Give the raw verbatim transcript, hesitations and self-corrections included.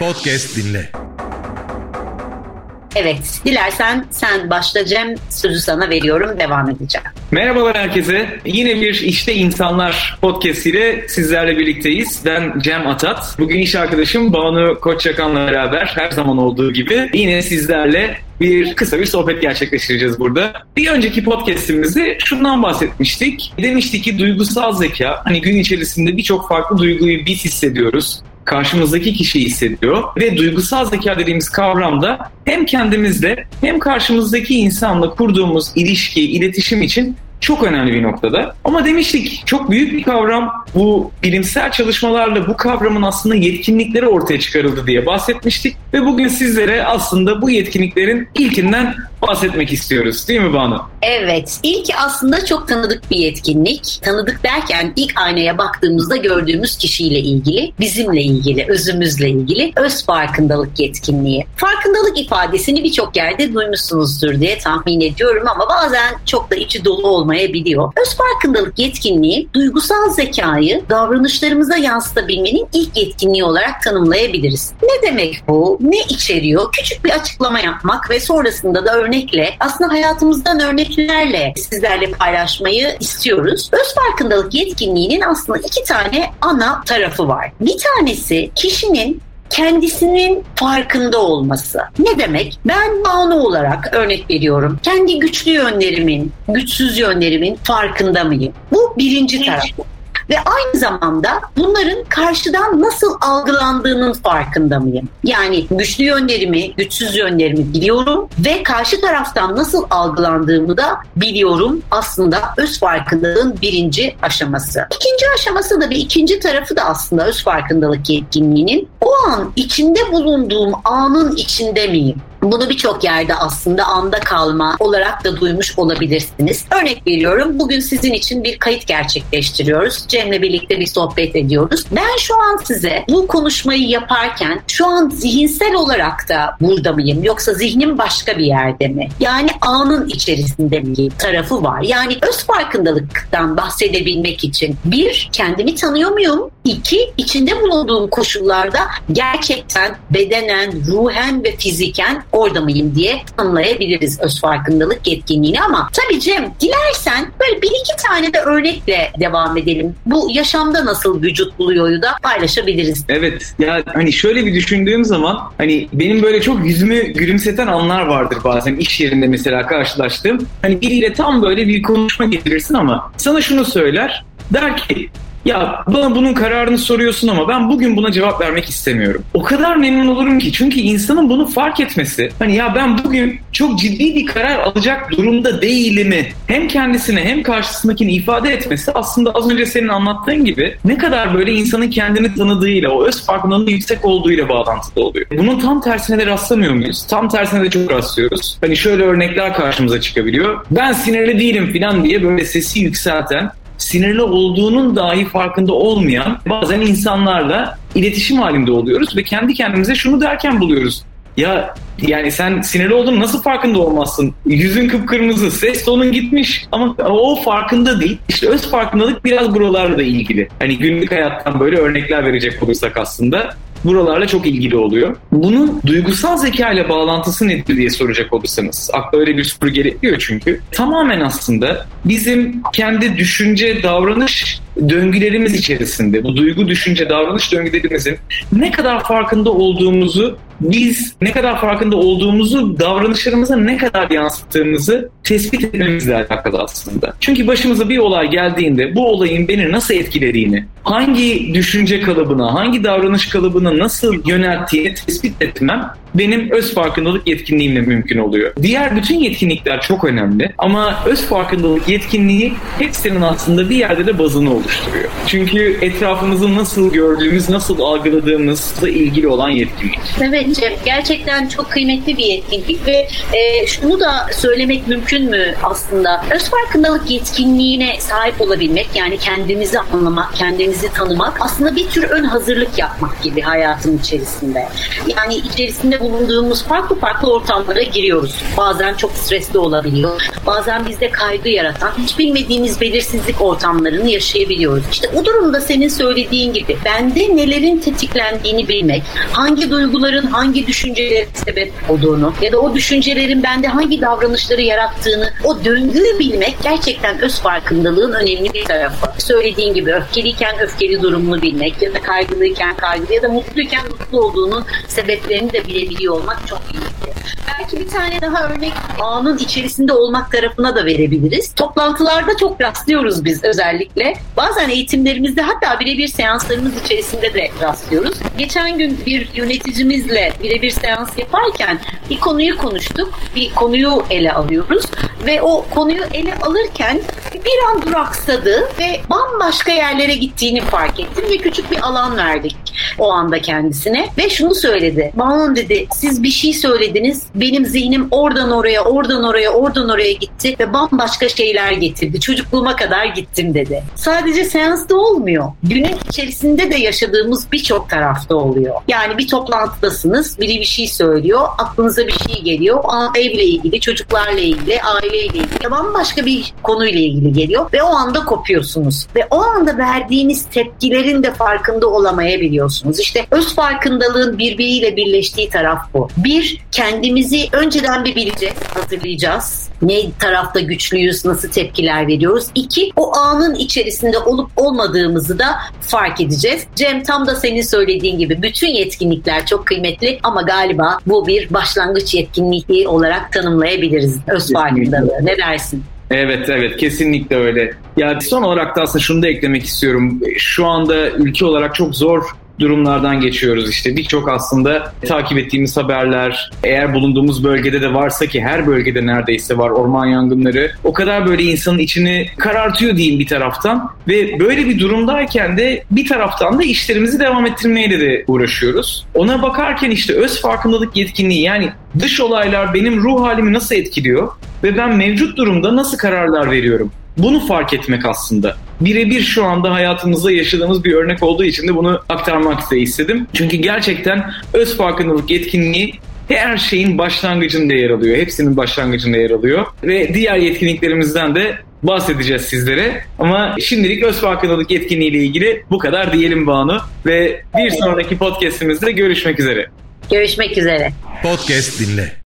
Podcast dinle. Evet, dilersen sen başla Cem, sözü sana veriyorum, devam edeceğim. Merhabalar herkese. Yine bir İşte İnsanlar podcast ile sizlerle birlikteyiz. Ben Cem Atat. Bugün iş arkadaşım Banu Koçyakan'la beraber her zaman olduğu gibi yine sizlerle bir kısa bir sohbet gerçekleştireceğiz burada. Bir önceki podcastimizde şundan bahsetmiştik. Demiştik ki duygusal zeka, hani gün içerisinde birçok farklı duyguyu biz hissediyoruz. Karşımızdaki kişi hissediyor ve duygusal zeka dediğimiz kavramda hem kendimizle hem karşımızdaki insanla kurduğumuz ilişki, iletişim için çok önemli bir noktada. Ama demiştik çok büyük bir kavram. Bu bilimsel çalışmalarla bu kavramın aslında yetkinlikleri ortaya çıkarıldı diye bahsetmiştik. Ve bugün sizlere aslında bu yetkinliklerin ilkinden bahsetmek istiyoruz. Değil mi Banu? Evet. İlki aslında çok tanıdık bir yetkinlik. Tanıdık derken ilk aynaya baktığımızda gördüğümüz kişiyle ilgili, bizimle ilgili, özümüzle ilgili öz farkındalık yetkinliği. Farkındalık ifadesini birçok yerde duymuşsunuzdur diye tahmin ediyorum ama bazen çok da içi dolu olmayabiliyor. Öz farkındalık yetkinliği duygusal zekayı davranışlarımıza yansıtabilmenin ilk yetkinliği olarak tanımlayabiliriz. Ne demek bu? Ne içeriyor? Küçük bir açıklama yapmak ve sonrasında da örnekle, aslında hayatımızdan örneklerle sizlerle paylaşmayı istiyoruz. Öz farkındalık yetkinliğinin aslında iki tane ana tarafı var. Bir tanesi kişinin kendisinin farkında olması. Ne demek? Ben Banu olarak örnek veriyorum. Kendi güçlü yönlerimin, güçsüz yönlerimin farkında mıyım? Bu birinci taraf. Ve aynı zamanda bunların karşıdan nasıl algılandığının farkında mıyım? Yani güçlü yönlerimi, güçsüz yönlerimi biliyorum ve karşı taraftan nasıl algılandığımı da biliyorum. Aslında öz farkındalığın birinci aşaması. İkinci aşaması da bir ikinci tarafı da aslında öz farkındalık yetkinliğinin o an içinde bulunduğum anın içinde miyim? Bunu birçok yerde aslında anda kalma olarak da duymuş olabilirsiniz. Örnek veriyorum, bugün sizin için bir kayıt gerçekleştiriyoruz. Cem'le birlikte bir sohbet ediyoruz. Ben şu an size bu konuşmayı yaparken şu an zihinsel olarak da burada mıyım? Yoksa zihnim başka bir yerde mi? Yani anın içerisinde miyim tarafı var. Yani öz farkındalıktan bahsedebilmek için bir, kendimi tanıyor muyum? İki, içinde bulunduğum koşullarda gerçekten bedenen, ruhen ve fiziken orada mıyım diye tanımlayabiliriz öz farkındalık yetkinliğini. Ama tabii Cem, dilersen böyle bir iki tane de örnekle devam edelim. Bu yaşamda nasıl vücut buluyoryu da paylaşabiliriz. Evet, ya hani şöyle bir düşündüğüm zaman hani benim böyle çok yüzümü gülümseten anlar vardır bazen iş yerinde mesela karşılaştığım. Hani biriyle tam böyle bir konuşma getirirsin ama sana şunu söyler, der ki ya bana bunun kararını soruyorsun ama ben bugün buna cevap vermek istemiyorum. O kadar memnun olurum ki, çünkü insanın bunu fark etmesi, hani ya ben bugün çok ciddi bir karar alacak durumda değilimi hem kendisine hem karşısındakini ifade etmesi aslında az önce senin anlattığın gibi ne kadar böyle insanın kendini tanıdığıyla, o öz farkındalığının yüksek olduğuyla bağlantılı oluyor. Bunun tam tersine de rastlamıyor muyuz? Tam tersine de çok rastlıyoruz. Hani şöyle örnekler karşımıza çıkabiliyor. Ben sinirli değilim falan diye böyle sesi yükselten, sinirli olduğunun dahi farkında olmayan bazen insanlarla iletişim halinde oluyoruz ve kendi kendimize şunu derken buluyoruz. Ya yani sen sinirli olduğunu nasıl farkında olmazsın? Yüzün kıpkırmızı, ses tonun gitmiş ama o farkında değil. İşte öz farkındalık biraz buralarla da ilgili. Hani günlük hayattan böyle örnekler verecek olursak aslında buralarla çok ilgili oluyor. Bunun duygusal zeka ile bağlantısı nedir diye soracak olursanız, akla öyle bir soru geliyor çünkü. Tamamen aslında bizim kendi düşünce, davranış döngülerimiz içerisinde, bu duygu, düşünce, davranış döngülerimizin ne kadar farkında olduğumuzu, biz ne kadar farkında olduğumuzu davranışlarımıza ne kadar yansıttığımızı tespit etmemizle alakalı aslında. Çünkü başımıza bir olay geldiğinde bu olayın beni nasıl etkilediğini, hangi düşünce kalıbına, hangi davranış kalıbına nasıl yönelttiğini tespit etmem benim öz farkındalık yetkinliğimle mümkün oluyor. Diğer bütün yetkinlikler çok önemli ama öz farkındalık yetkinliği hepsinin aslında bir yerde de bazını oluşturuyor. Çünkü etrafımızı nasıl gördüğümüz, nasıl algıladığımızla ilgili olan yetkinlik. Evet Cem, gerçekten çok kıymetli bir yetkinlik ve e, şunu da söylemek mümkün mü aslında? Öz farkındalık yetkinliğine sahip olabilmek, yani kendimizi anlamak, kendimizi tanımak aslında bir tür ön hazırlık yapmak gibi hayatın içerisinde. Yani içerisinde bulunduğumuz farklı farklı ortamlara giriyoruz. Bazen çok stresli olabiliyor. Bazen bizde kaygı yaratan, hiç bilmediğimiz belirsizlik ortamlarını yaşayabiliyoruz. İşte o durumda senin söylediğin gibi bende nelerin tetiklendiğini bilmek, hangi duyguların hangi düşüncelere sebep olduğunu ya da o düşüncelerin bende hangi davranışları yarattığını, o döngüyü bilmek gerçekten öz farkındalığın önemli bir tarafı. Söylediğin gibi öfkeliyken öfkeli durumunu bilmek ya da kaygılıyken kaygılı ya da mutluyken mutlu olduğunun sebeplerini de bilebiliyor olmak çok iyi. Belki bir tane daha örnek anın içerisinde olmak tarafına da verebiliriz. Toplantılarda çok rastlıyoruz biz özellikle. Bazen eğitimlerimizde, hatta birebir seanslarımız içerisinde de rastlıyoruz. Geçen gün bir yöneticimizle birebir seans yaparken bir konuyu konuştuk. Bir konuyu ele alıyoruz ve o konuyu ele alırken bir an duraksadı ve bambaşka yerlere gittiğini fark ettim ve küçük bir alan verdik o anda kendisine ve şunu söyledi. Banu dedi, siz bir şey söylediniz, benim zihnim oradan oraya, oradan oraya, oradan oraya gitti ve bambaşka şeyler getirdi. Çocukluğuma kadar gittim dedi. Sadece seansta olmuyor. Günün içerisinde de yaşadığımız birçok tarafta oluyor. Yani bir toplantıdasınız, biri bir şey söylüyor, aklınıza bir şey geliyor. Evle ilgili, çocuklarla ilgili, aileyle ilgili, bambaşka bir konuyla ilgili geliyor ve o anda kopuyorsunuz. Ve o anda verdiğiniz tepkilerin de farkında olamayabiliyorsunuz. İşte öz farkındalığın birbiriyle birleştiği taraf bu. Bir, kendimizi önceden bir bileceğiz, hatırlayacağız. Ne tarafta güçlüyüz, nasıl tepkiler veriyoruz. İki, o anın içerisinde olup olmadığımızı da fark edeceğiz. Cem, tam da senin söylediğin gibi bütün yetkinlikler çok kıymetli ama galiba bu bir başlangıç yetkinliği olarak tanımlayabiliriz öz farkındalığı. Ne dersin? Evet evet kesinlikle öyle. Ya son olarak da aslında şunu da eklemek istiyorum. Şu anda ülke olarak çok zor durumlardan geçiyoruz işte. Birçok aslında takip ettiğimiz haberler, eğer bulunduğumuz bölgede de varsa ki her bölgede neredeyse var orman yangınları, o kadar böyle insanın içini karartıyor diyeyim bir taraftan ve böyle bir durumdayken de bir taraftan da işlerimizi devam ettirmeyle de uğraşıyoruz. Ona bakarken işte öz farkındalık yetkinliği, yani dış olaylar benim ruh halimi nasıl etkiliyor ve ben mevcut durumda nasıl kararlar veriyorum? Bunu fark etmek aslında. Birebir şu anda hayatımızda yaşadığımız bir örnek olduğu için de bunu aktarmak da istedim. Çünkü gerçekten öz farkındalık yetkinliği her şeyin başlangıcında yer alıyor. Hepsinin başlangıcında yer alıyor. Ve diğer yetkinliklerimizden de bahsedeceğiz sizlere. Ama şimdilik öz farkındalık yetkinliği ile ilgili bu kadar diyelim Banu. Ve bir sonraki podcastimizde görüşmek üzere. Görüşmek üzere. Podcast dinle.